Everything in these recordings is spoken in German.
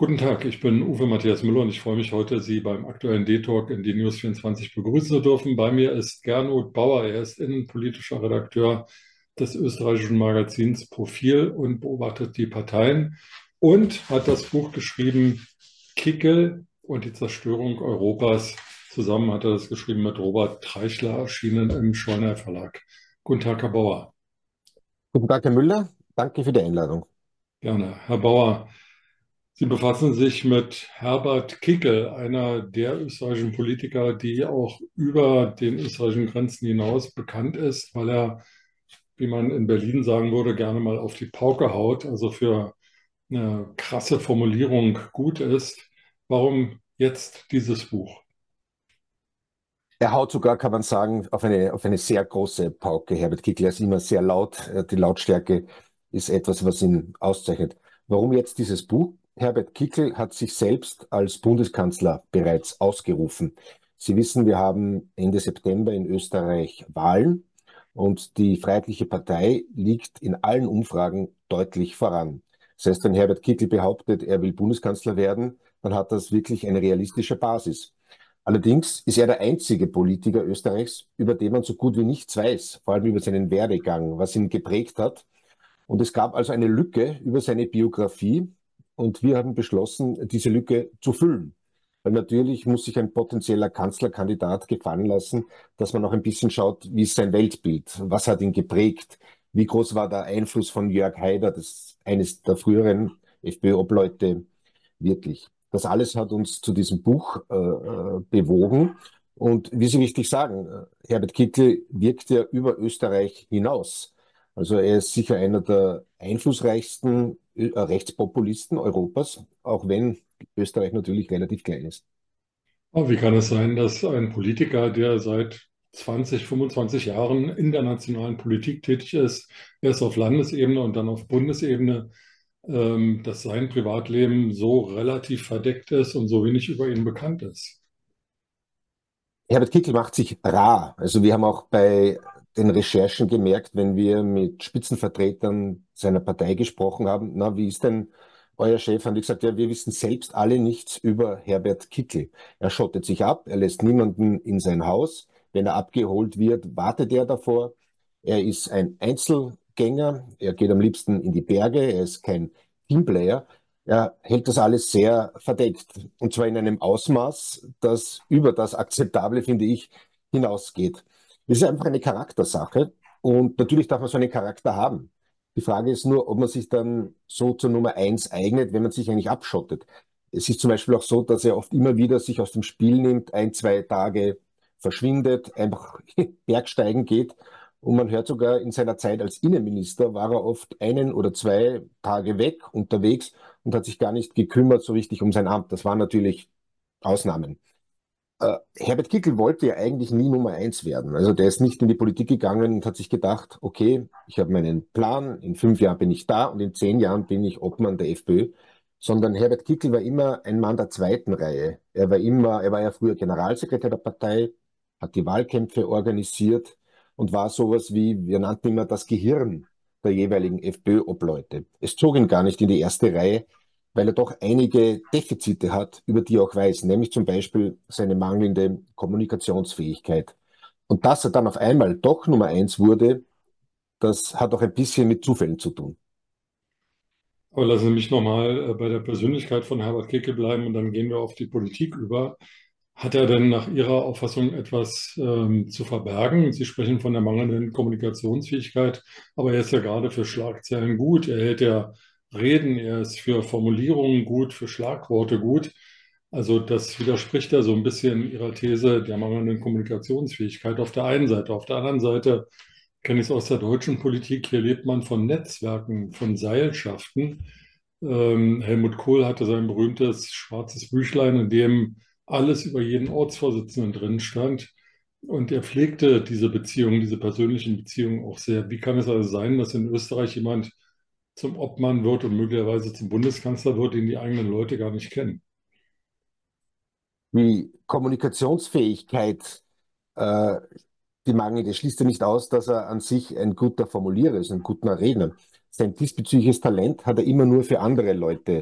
Guten Tag, ich bin Uwe Matthias Müller und ich freue mich heute, Sie beim aktuellen D-Talk in die News 24 begrüßen zu dürfen. Bei mir ist Gernot Bauer, er ist innenpolitischer Redakteur des österreichischen Magazins Profil und beobachtet die Parteien und hat das Buch geschrieben Kickel und die Zerstörung Europas. Zusammen hat er das geschrieben mit Robert Treichler, erschienen im Schorner Verlag. Guten Tag, Herr Bauer. Guten Tag, Herr Müller. Danke für die Einladung. Gerne. Herr Bauer, Sie befassen sich mit Herbert Kickl, einer der österreichischen Politiker, die auch über den österreichischen Grenzen hinaus bekannt ist, weil er, wie man in Berlin sagen würde, gerne mal auf die Pauke haut, also für eine krasse Formulierung gut ist. Warum jetzt dieses Buch? Er haut sogar, kann man sagen, auf eine sehr große Pauke. Herbert Kickl ist immer sehr laut. Die Lautstärke ist etwas, was ihn auszeichnet. Warum jetzt dieses Buch? Herbert Kickl hat sich selbst als Bundeskanzler bereits ausgerufen. Sie wissen, wir haben Ende September in Österreich Wahlen und die Freiheitliche Partei liegt in allen Umfragen deutlich voran. Das heißt, wenn Herbert Kickl behauptet, er will Bundeskanzler werden, dann hat das wirklich eine realistische Basis. Allerdings ist er der einzige Politiker Österreichs, über den man so gut wie nichts weiß, vor allem über seinen Werdegang, was ihn geprägt hat. Und es gab also eine Lücke über seine Biografie und wir haben beschlossen, diese Lücke zu füllen. Weil natürlich muss sich ein potenzieller Kanzlerkandidat gefallen lassen, dass man auch ein bisschen schaut, wie ist sein Weltbild, was hat ihn geprägt, wie groß war der Einfluss von Jörg Haider, das ist eines der früheren FPÖ-Obleute, wirklich. Das alles hat uns zu diesem Buch bewogen. Und wie Sie richtig sagen, Herbert Kickl wirkt ja über Österreich hinaus. Also er ist sicher einer der einflussreichsten Rechtspopulisten Europas, auch wenn Österreich natürlich relativ klein ist. Aber wie kann es sein, dass ein Politiker, der seit 20, 25 Jahren in der nationalen Politik tätig ist, erst auf Landesebene und dann auf Bundesebene, dass sein Privatleben so relativ verdeckt ist und so wenig über ihn bekannt ist? Herbert Kickl macht sich rar. Also wir haben auch bei den Recherchen gemerkt, wenn wir mit Spitzenvertretern seiner Partei gesprochen haben, na, wie ist denn euer Chef? Haben die gesagt, ja, wir wissen selbst alle nichts über Herbert Kickl. Er schottet sich ab, er lässt niemanden in sein Haus. Wenn er abgeholt wird, wartet er davor. Er ist ein Einzelgänger, er geht am liebsten in die Berge, er ist kein Teamplayer. Er hält das alles sehr verdeckt. Und zwar in einem Ausmaß, das über das Akzeptable, finde ich, hinausgeht. Das ist einfach eine Charaktersache. Und natürlich darf man so einen Charakter haben. Die Frage ist nur, ob man sich dann so zur Nummer eins eignet, wenn man sich eigentlich abschottet. Es ist zum Beispiel auch so, dass er oft immer wieder sich aus dem Spiel nimmt, ein, zwei Tage verschwindet, einfach Bergsteigen geht. Und man hört sogar, in seiner Zeit als Innenminister war er oft einen oder zwei Tage weg unterwegs und hat sich gar nicht gekümmert so richtig um sein Amt. Das waren natürlich Ausnahmen. Herbert Kickl wollte ja eigentlich nie Nummer eins werden. Also der ist nicht in die Politik gegangen und hat sich gedacht, okay, ich habe meinen Plan, in 5 Jahren bin ich da und in 10 Jahren bin ich Obmann der FPÖ. Sondern Herbert Kickl war immer ein Mann der zweiten Reihe. Er war ja früher Generalsekretär der Partei, hat die Wahlkämpfe organisiert und war sowas wie, wir nannten immer das Gehirn der jeweiligen FPÖ-Obleute. Es zog ihn gar nicht in die erste Reihe, weil er doch einige Defizite hat, über die er auch weiß, nämlich zum Beispiel seine mangelnde Kommunikationsfähigkeit. Und dass er dann auf einmal doch Nummer eins wurde, das hat auch ein bisschen mit Zufällen zu tun. Aber lassen Sie mich nochmal bei der Persönlichkeit von Herbert Kickl bleiben und dann gehen wir auf die Politik über. Hat er denn nach Ihrer Auffassung etwas zu verbergen? Sie sprechen von der mangelnden Kommunikationsfähigkeit, aber er ist ja gerade für Schlagzeilen gut. Er hält ja Reden, er ist für Formulierungen gut, für Schlagworte gut. Also das widerspricht ja so ein bisschen Ihrer These der mangelnden Kommunikationsfähigkeit auf der einen Seite. Auf der anderen Seite kenne ich es aus der deutschen Politik. Hier lebt man von Netzwerken, von Seilschaften. Helmut Kohl hatte sein berühmtes schwarzes Büchlein, in dem alles über jeden Ortsvorsitzenden drin stand. Und er pflegte diese Beziehungen, diese persönlichen Beziehungen auch sehr. Wie kann es also sein, dass in Österreich jemand zum Obmann wird und möglicherweise zum Bundeskanzler wird, den die eigenen Leute gar nicht kennen? Die Kommunikationsfähigkeit, äh, die mangelnde, schließt ja nicht aus, dass er an sich ein guter Formulierer ist, ein guter Redner. Sein diesbezügliches Talent hat er immer nur für andere Leute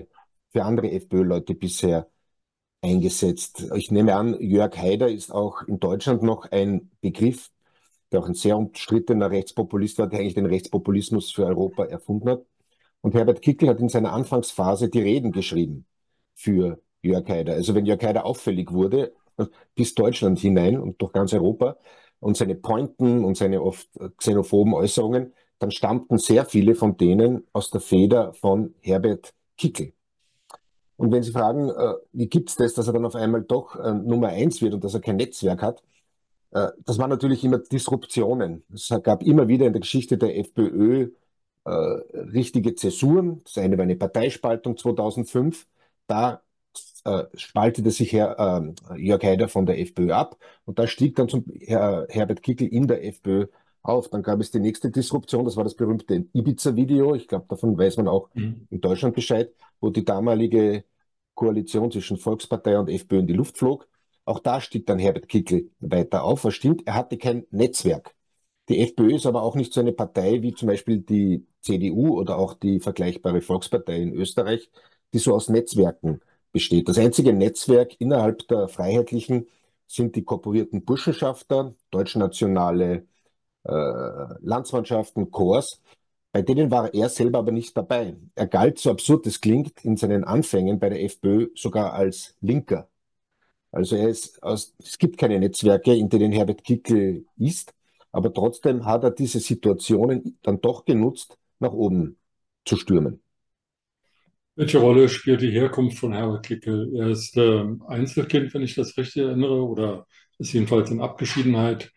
für andere FPÖ-Leute bisher eingesetzt? Ich nehme an, Jörg Haider ist auch in Deutschland noch ein Begriff, der auch ein sehr umstrittener Rechtspopulist war, der eigentlich den Rechtspopulismus für Europa erfunden hat. Und Herbert Kickl hat in seiner Anfangsphase die Reden geschrieben für Jörg Haider. Also wenn Jörg Haider auffällig wurde, bis Deutschland hinein und durch ganz Europa und seine Pointen und seine oft xenophoben Äußerungen, dann stammten sehr viele von denen aus der Feder von Herbert Kickl. Und wenn Sie fragen, wie gibt es das, dass er dann auf einmal doch Nummer eins wird und dass er kein Netzwerk hat, das waren natürlich immer Disruptionen. Es gab immer wieder in der Geschichte der FPÖ richtige Zäsuren. Das eine war eine Parteispaltung 2005. Da spaltete sich Jörg Haider von der FPÖ ab und da stieg dann Herbert Kickl in der FPÖ auf. Dann gab es die nächste Disruption, das war das berühmte Ibiza-Video. Ich glaube, davon weiß man auch Mhm. in Deutschland Bescheid, wo die damalige Koalition zwischen Volkspartei und FPÖ in die Luft flog. Auch da stieg dann Herbert Kickl weiter auf. Was stimmt, er hatte kein Netzwerk. Die FPÖ ist aber auch nicht so eine Partei wie zum Beispiel die CDU oder auch die vergleichbare Volkspartei in Österreich, die so aus Netzwerken besteht. Das einzige Netzwerk innerhalb der Freiheitlichen sind die korporierten Burschenschafter, deutschnationale Landsmannschaften, Korps. Bei denen war er selber aber nicht dabei. Er galt, so absurd es klingt, in seinen Anfängen bei der FPÖ sogar als Linker. Also es gibt keine Netzwerke, in denen Herbert Kickl ist, aber trotzdem hat er diese Situationen dann doch genutzt, nach oben zu stürmen. Welche Rolle spielt die Herkunft von Herbert Kickl? Er ist Einzelkind, wenn ich das richtig erinnere, oder ist jedenfalls in Abgeschiedenheit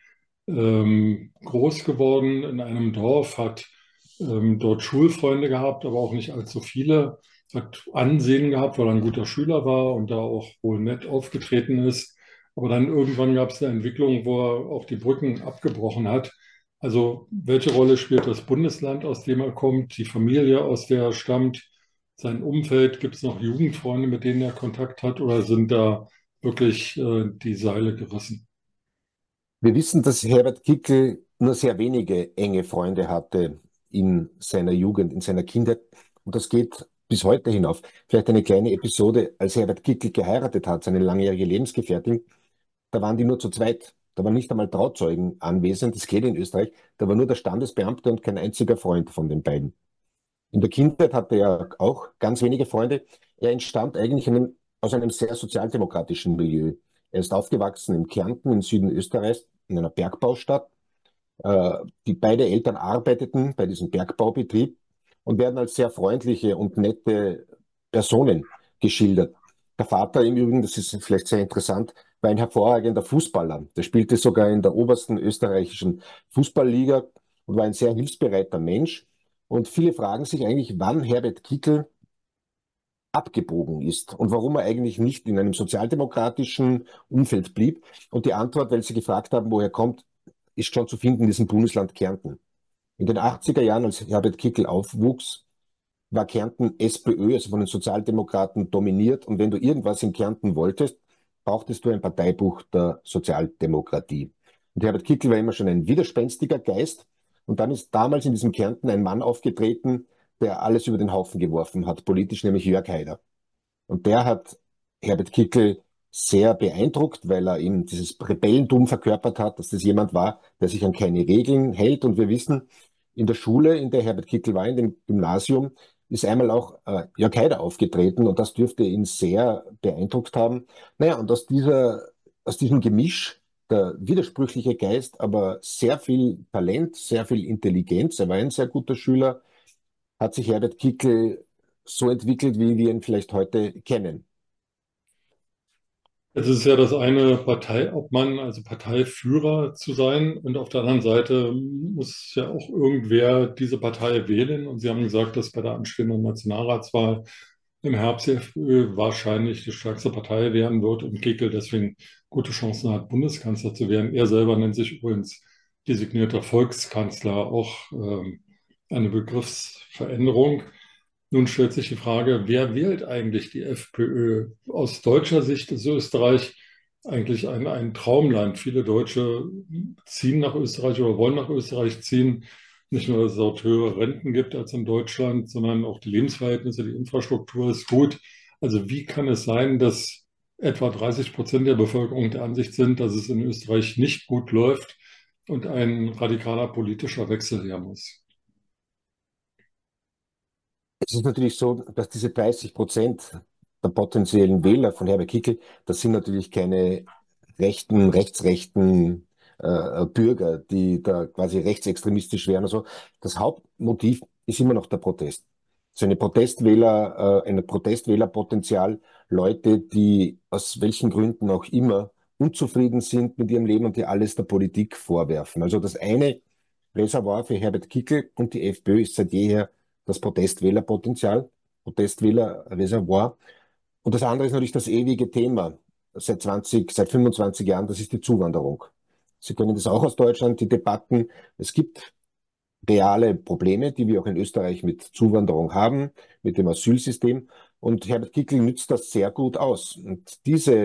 groß geworden in einem Dorf, hat dort Schulfreunde gehabt, aber auch nicht allzu viele, hat Ansehen gehabt, weil er ein guter Schüler war und da auch wohl nett aufgetreten ist. Aber dann irgendwann gab es eine Entwicklung, wo er auch die Brücken abgebrochen hat. Also welche Rolle spielt das Bundesland, aus dem er kommt, die Familie, aus der er stammt, sein Umfeld? Gibt es noch Jugendfreunde, mit denen er Kontakt hat, oder sind da wirklich die Seile gerissen? Wir wissen, dass Herbert Kickl nur sehr wenige enge Freunde hatte in seiner Jugend, in seiner Kindheit. Und das geht bis heute hinauf. Vielleicht eine kleine Episode, als Herbert Kickl geheiratet hat, seine langjährige Lebensgefährtin, da waren die nur zu zweit. Da waren nicht einmal Trauzeugen anwesend, das geht in Österreich. Da war nur der Standesbeamte und kein einziger Freund von den beiden. In der Kindheit hatte er auch ganz wenige Freunde. Er entstammt eigentlich aus einem sehr sozialdemokratischen Milieu. Er ist aufgewachsen in Kärnten im Süden Österreichs, in einer Bergbaustadt. Die beide Eltern arbeiteten bei diesem Bergbaubetrieb und werden als sehr freundliche und nette Personen geschildert. Der Vater im Übrigen, das ist vielleicht sehr interessant, war ein hervorragender Fußballer. Der spielte sogar in der obersten österreichischen Fußballliga und war ein sehr hilfsbereiter Mensch. Und viele fragen sich eigentlich, wann Herbert Kickl abgebogen ist und warum er eigentlich nicht in einem sozialdemokratischen Umfeld blieb. Und die Antwort, weil sie gefragt haben, woher er kommt, ist schon zu finden in diesem Bundesland Kärnten. In den 80er Jahren, als Herbert Kickl aufwuchs, war Kärnten SPÖ, also von den Sozialdemokraten, dominiert. Und wenn du irgendwas in Kärnten wolltest, brauchtest du ein Parteibuch der Sozialdemokratie. Und Herbert Kickl war immer schon ein widerspenstiger Geist. Und dann ist damals in diesem Kärnten ein Mann aufgetreten, der alles über den Haufen geworfen hat, politisch, nämlich Jörg Haider. Und der hat Herbert Kickl sehr beeindruckt, weil er eben dieses Rebellentum verkörpert hat, dass das jemand war, der sich an keine Regeln hält. Und wir wissen, in der Schule, in der Herbert Kickl war, in dem Gymnasium, ist einmal auch Jörg Haider aufgetreten und das dürfte ihn sehr beeindruckt haben. Naja, und aus diesem Gemisch, der widersprüchliche Geist, aber sehr viel Talent, sehr viel Intelligenz, er war ein sehr guter Schüler, hat sich Herbert Kickl so entwickelt, wie wir ihn vielleicht heute kennen. Jetzt ist es ja das eine, Parteiobmann, also Parteiführer zu sein, und auf der anderen Seite muss ja auch irgendwer diese Partei wählen. Und Sie haben gesagt, dass bei der anstehenden Nationalratswahl im Herbst die FPÖ wahrscheinlich die stärkste Partei werden wird und Kickl deswegen gute Chancen hat, Bundeskanzler zu werden. Er selber nennt sich übrigens designierter Volkskanzler, auch eine Begriffsveränderung. Nun stellt sich die Frage, wer wählt eigentlich die FPÖ? Aus deutscher Sicht ist Österreich eigentlich ein Traumland. Viele Deutsche ziehen nach Österreich oder wollen nach Österreich ziehen. Nicht nur, dass es dort höhere Renten gibt als in Deutschland, sondern auch die Lebensverhältnisse, die Infrastruktur ist gut. Also wie kann es sein, dass etwa 30% der Bevölkerung der Ansicht sind, dass es in Österreich nicht gut läuft und ein radikaler politischer Wechsel her muss? Es ist natürlich so, dass diese 30% der potenziellen Wähler von Herbert Kickl, das sind natürlich keine rechtsrechten Bürger, die da quasi rechtsextremistisch wären und so. Das Hauptmotiv ist immer noch der Protest. So ein Protestwählerpotenzial, Leute, die aus welchen Gründen auch immer unzufrieden sind mit ihrem Leben und die alles der Politik vorwerfen. Also das eine Reservoir für Herbert Kickl und die FPÖ ist seit jeher das Protestwählerpotenzial, Protestwählerreservoir. Und das andere ist natürlich das ewige Thema seit 25 Jahren, das ist die Zuwanderung. Sie kennen das auch aus Deutschland, die Debatten. Es gibt reale Probleme, die wir auch in Österreich mit Zuwanderung haben, mit dem Asylsystem. Und Herbert Kickl nützt das sehr gut aus. Und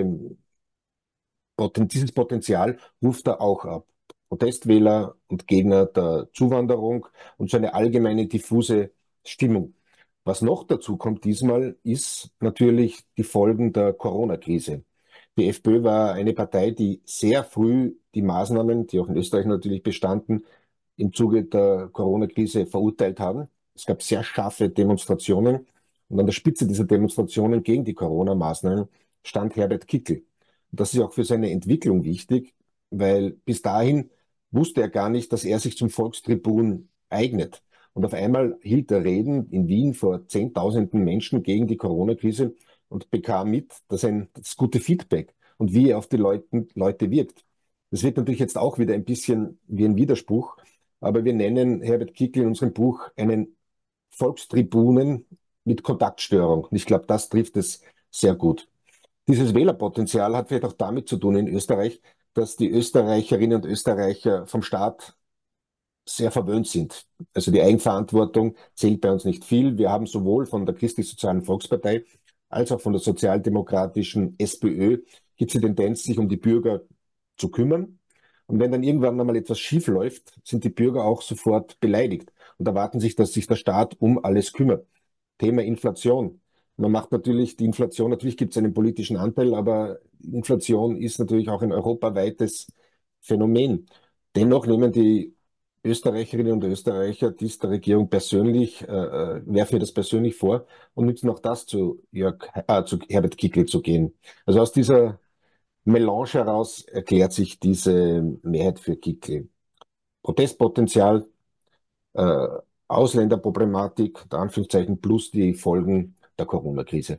dieses Potenzial ruft er auch ab. Protestwähler und Gegner der Zuwanderung und so eine allgemeine diffuse Stimmung. Was noch dazu kommt diesmal, ist natürlich die Folgen der Corona-Krise. Die FPÖ war eine Partei, die sehr früh die Maßnahmen, die auch in Österreich natürlich bestanden, im Zuge der Corona-Krise verurteilt haben. Es gab sehr scharfe Demonstrationen und an der Spitze dieser Demonstrationen gegen die Corona-Maßnahmen stand Herbert Kickl. Und das ist auch für seine Entwicklung wichtig, weil bis dahin wusste er gar nicht, dass er sich zum Volkstribun eignet. Und auf einmal hielt er Reden in Wien vor Zehntausenden Menschen gegen die Corona-Krise und bekam mit, das gute Feedback und wie er auf die Leute wirkt. Das wird natürlich jetzt auch wieder ein bisschen wie ein Widerspruch, aber wir nennen Herbert Kickl in unserem Buch einen Volkstribunen mit Kontaktstörung. Und ich glaube, das trifft es sehr gut. Dieses Wählerpotenzial hat vielleicht auch damit zu tun in Österreich, dass die Österreicherinnen und Österreicher vom Staat sehr verwöhnt sind. Also die Eigenverantwortung zählt bei uns nicht viel. Wir haben sowohl von der Christlich-Sozialen Volkspartei als auch von der sozialdemokratischen SPÖ gibt es die Tendenz, sich um die Bürger zu kümmern. Und wenn dann irgendwann einmal etwas schief läuft, sind die Bürger auch sofort beleidigt und erwarten sich, dass sich der Staat um alles kümmert. Thema Inflation. Man macht natürlich die Inflation, natürlich gibt es einen politischen Anteil, aber Inflation ist natürlich auch ein europaweites Phänomen. Dennoch nehmen die Österreicherinnen und Österreicher dies der Regierung persönlich, werfen ihr das persönlich vor und nützen auch das zu Herbert Kickl zu gehen. Also aus dieser Melange heraus erklärt sich diese Mehrheit für Kickl. Protestpotenzial, äh, Ausländerproblematik, unter Anführungszeichen, plus die Folgen der Corona-Krise.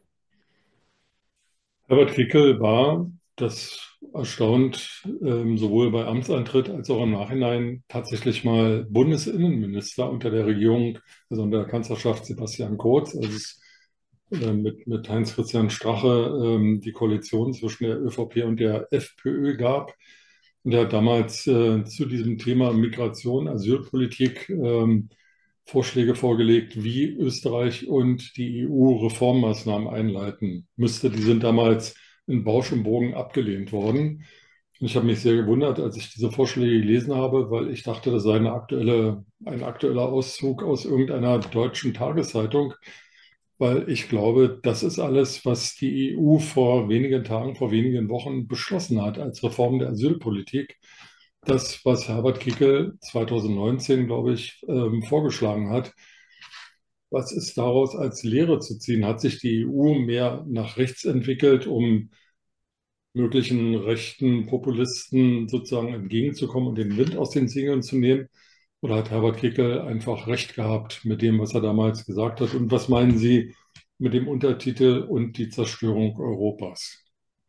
Herbert Kickl war, das erstaunt, sowohl bei Amtsantritt als auch im Nachhinein tatsächlich mal Bundesinnenminister unter der Regierung, also unter der Kanzlerschaft Sebastian Kurz, als es mit Heinz-Christian Strache die Koalition zwischen der ÖVP und der FPÖ gab. Und er hat damals zu diesem Thema Migration, Asylpolitik Vorschläge vorgelegt, wie Österreich und die EU Reformmaßnahmen einleiten müsste. Die sind damals in Bausch und Bogen abgelehnt worden. Und ich habe mich sehr gewundert, als ich diese Vorschläge gelesen habe, weil ich dachte, das sei ein aktueller Auszug aus irgendeiner deutschen Tageszeitung, weil ich glaube, das ist alles, was die EU vor wenigen Tagen, vor wenigen Wochen beschlossen hat als Reform der Asylpolitik. Das, was Herbert Kickl 2019, glaube ich, vorgeschlagen hat, was ist daraus als Lehre zu ziehen? Hat sich die EU mehr nach rechts entwickelt, um möglichen rechten Populisten sozusagen entgegenzukommen und den Wind aus den Segeln zu nehmen? Oder hat Herbert Kickl einfach recht gehabt mit dem, was er damals gesagt hat? Und was meinen Sie mit dem Untertitel und die Zerstörung Europas?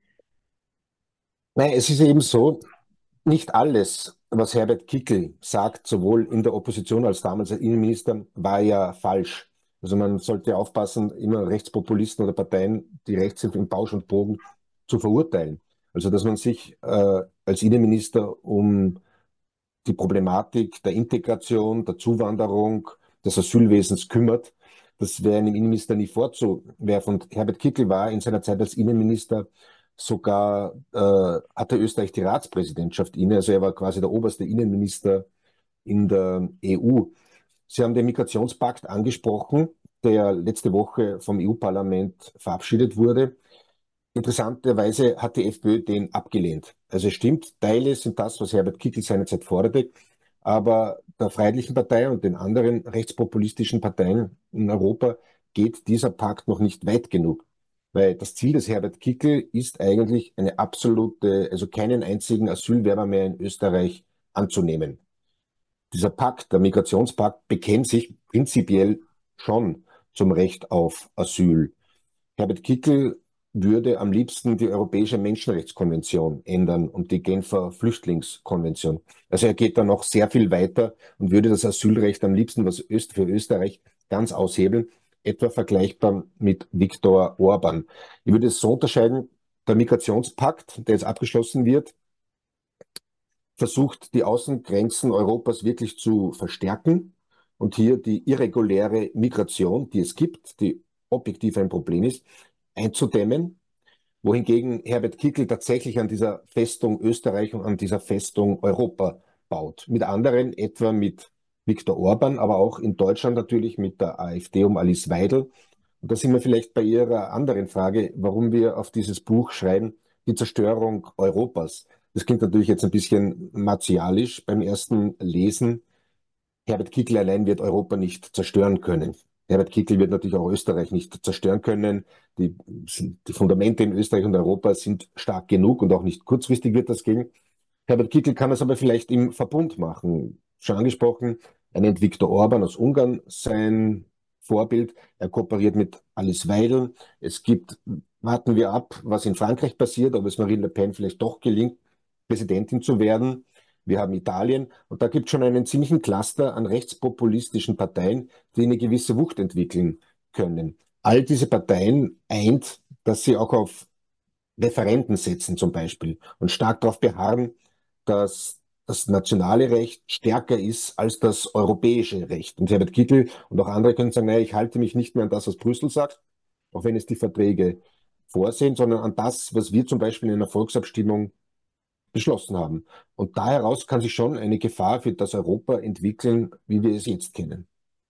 Nein, es ist eben so, nicht alles, was Herbert Kickl sagt, sowohl in der Opposition als damals als Innenminister, war ja falsch. Also man sollte aufpassen, immer Rechtspopulisten oder Parteien, die rechts sind, im Bausch und Bogen zu verurteilen. Also dass man sich als Innenminister um die Problematik der Integration, der Zuwanderung, des Asylwesens kümmert. Das wäre einem Innenminister nie vorzuwerfen. Und Herbert Kickl war in seiner Zeit als Innenminister sogar, hatte Österreich die Ratspräsidentschaft inne. Also er war quasi der oberste Innenminister in der EU. Sie haben den Migrationspakt angesprochen. der letzte Woche vom EU-Parlament verabschiedet wurde. Interessanterweise hat die FPÖ den abgelehnt. Also es stimmt, Teile sind das, was Herbert Kickl seinerzeit forderte, aber der Freiheitlichen Partei und den anderen rechtspopulistischen Parteien in Europa geht dieser Pakt noch nicht weit genug. Weil das Ziel des Herbert Kickl ist eigentlich eine absolute, also keinen einzigen Asylwerber mehr in Österreich anzunehmen. Dieser Pakt, der Migrationspakt, bekennt sich prinzipiell schon zum Recht auf Asyl. Herbert Kickl würde am liebsten die Europäische Menschenrechtskonvention ändern und die Genfer Flüchtlingskonvention. Also er geht da noch sehr viel weiter und würde das Asylrecht am liebsten für Österreich ganz aushebeln, etwa vergleichbar mit Viktor Orban. Ich würde es so unterscheiden, der Migrationspakt, der jetzt abgeschlossen wird, versucht, die Außengrenzen Europas wirklich zu verstärken und hier die irreguläre Migration, die es gibt, die objektiv ein Problem ist, einzudämmen, wohingegen Herbert Kickl tatsächlich an dieser Festung Österreich und an dieser Festung Europa baut. Mit anderen, etwa mit Viktor Orban, aber auch in Deutschland natürlich mit der AfD um Alice Weidel. Und da sind wir vielleicht bei Ihrer anderen Frage, warum wir auf dieses Buch schreiben, die Zerstörung Europas. Das klingt natürlich jetzt ein bisschen martialisch beim ersten Lesen. Herbert Kickl allein wird Europa nicht zerstören können. Herbert Kickl wird natürlich auch Österreich nicht zerstören können. Die, die Fundamente in Österreich und Europa sind stark genug und auch nicht kurzfristig wird das gehen. Herbert Kickl kann das aber vielleicht im Verbund machen. Schon angesprochen, er nennt Viktor Orban aus Ungarn sein Vorbild. Er kooperiert mit Alice Weidel. Es gibt, warten wir ab, was in Frankreich passiert, ob es Marine Le Pen vielleicht doch gelingt, Präsidentin zu werden. Wir haben Italien und da gibt es schon einen ziemlichen Cluster an rechtspopulistischen Parteien, die eine gewisse Wucht entwickeln können. All diese Parteien eint, dass sie auch auf Referenden setzen zum Beispiel und stark darauf beharren, dass das nationale Recht stärker ist als das europäische Recht. Und Herbert Kickl und auch andere können sagen, naja, ich halte mich nicht mehr an das, was Brüssel sagt, auch wenn es die Verträge vorsehen, sondern an das, was wir zum Beispiel in einer Volksabstimmung beschlossen haben. Und da heraus kann sich schon eine Gefahr für das Europa entwickeln, wie wir es jetzt kennen.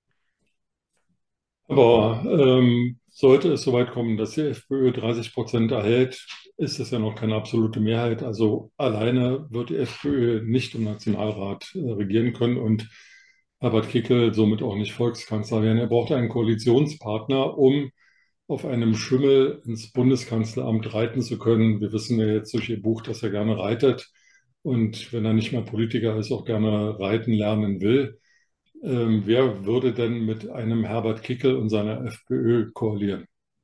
Aber sollte es soweit kommen, dass die FPÖ 30% erhält, ist es ja noch keine absolute Mehrheit. Also alleine wird die FPÖ nicht im Nationalrat regieren können und Herbert Kickl somit auch nicht Volkskanzler werden. Er braucht einen Koalitionspartner, um auf einem Schimmel ins Bundeskanzleramt reiten zu können. Wir wissen ja jetzt durch Ihr Buch, dass er gerne reitet und wenn er nicht mehr Politiker ist, auch gerne reiten lernen will. Wer würde denn mit einem Herbert Kickl und seiner FPÖ koalieren?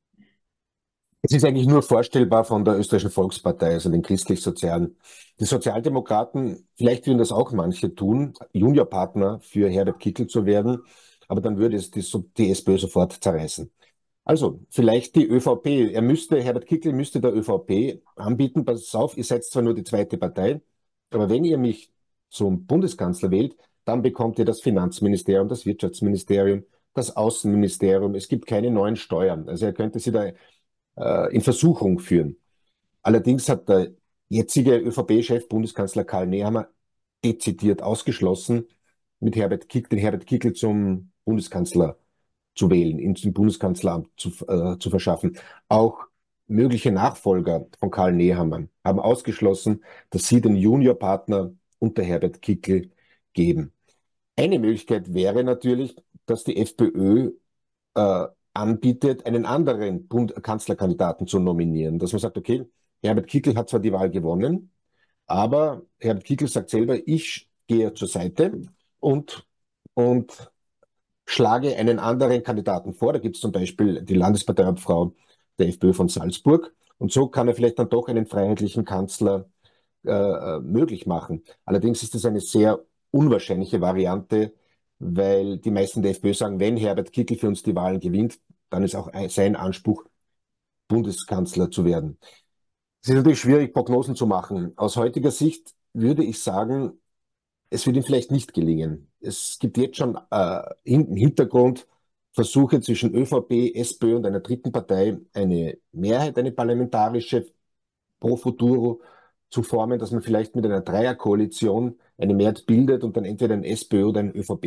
Es ist eigentlich nur vorstellbar von der Österreichischen Volkspartei, also den christlich-sozialen. Die Sozialdemokraten, vielleicht würden das auch manche tun, Juniorpartner für Herbert Kickl zu werden, aber dann würde es die SPÖ sofort zerreißen. Also, vielleicht die ÖVP. Herbert Kickl müsste der ÖVP anbieten, pass auf, ihr seid zwar nur die zweite Partei, aber wenn ihr mich zum Bundeskanzler wählt, dann bekommt ihr das Finanzministerium, das Wirtschaftsministerium, das Außenministerium. Es gibt keine neuen Steuern. Also er könnte sie da in Versuchung führen. Allerdings hat der jetzige ÖVP-Chef, Bundeskanzler Karl Nehammer, dezidiert ausgeschlossen, den Herbert Kickl zum Bundeskanzler zu wählen, ihn zum Bundeskanzleramt zu verschaffen. Auch mögliche Nachfolger von Karl Nehammer haben ausgeschlossen, dass sie den Juniorpartner unter Herbert Kickl geben. Eine Möglichkeit wäre natürlich, dass die FPÖ anbietet, einen anderen Kanzlerkandidaten zu nominieren. Dass man sagt, okay, Herbert Kickl hat zwar die Wahl gewonnen, aber Herbert Kickl sagt selber, ich gehe zur Seite und, und schlage einen anderen Kandidaten vor. Da gibt es zum Beispiel die Landesparteiobfrau der FPÖ von Salzburg. Und so kann er vielleicht dann doch einen freiheitlichen Kanzler möglich machen. Allerdings ist es eine sehr unwahrscheinliche Variante, weil die meisten der FPÖ sagen, wenn Herbert Kickl für uns die Wahlen gewinnt, dann ist auch sein Anspruch, Bundeskanzler zu werden. Es ist natürlich schwierig, Prognosen zu machen. Aus heutiger Sicht würde ich sagen, es wird ihm vielleicht nicht gelingen. Es gibt jetzt schon im Hintergrund Versuche zwischen ÖVP, SPÖ und einer dritten Partei, eine Mehrheit, eine parlamentarische pro futuro zu dass man vielleicht mit einer Dreierkoalition eine Mehrheit bildet und dann entweder ein SPÖ oder ein ÖVP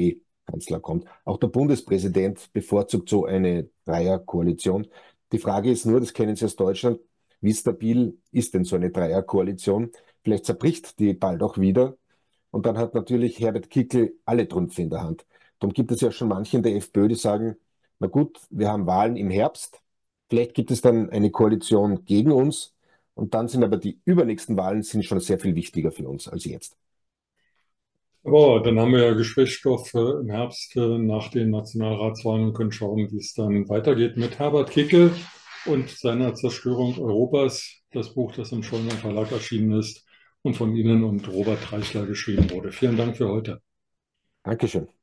Kanzler kommt. Auch der Bundespräsident bevorzugt so eine Dreierkoalition. Die Frage ist nur, das kennen Sie aus Deutschland, wie stabil ist denn so eine Dreierkoalition? Vielleicht zerbricht die bald auch wieder. Und dann hat natürlich Herbert Kickl alle Trümpfe in der Hand. Darum gibt es ja schon manche in der FPÖ, die sagen, na gut, wir haben Wahlen im Herbst. Vielleicht gibt es dann eine Koalition gegen uns. Und dann sind aber die übernächsten Wahlen sind schon sehr viel wichtiger für uns als jetzt. Aber dann haben wir ja Gesprächsstoff im Herbst nach den Nationalratswahlen und können schauen, wie es dann weitergeht mit Herbert Kickl und seiner Zerstörung Europas, das Buch, das im Schollner Verlag erschienen ist und von Ihnen und Robert Reichler geschrieben wurde. Vielen Dank für heute. Dankeschön.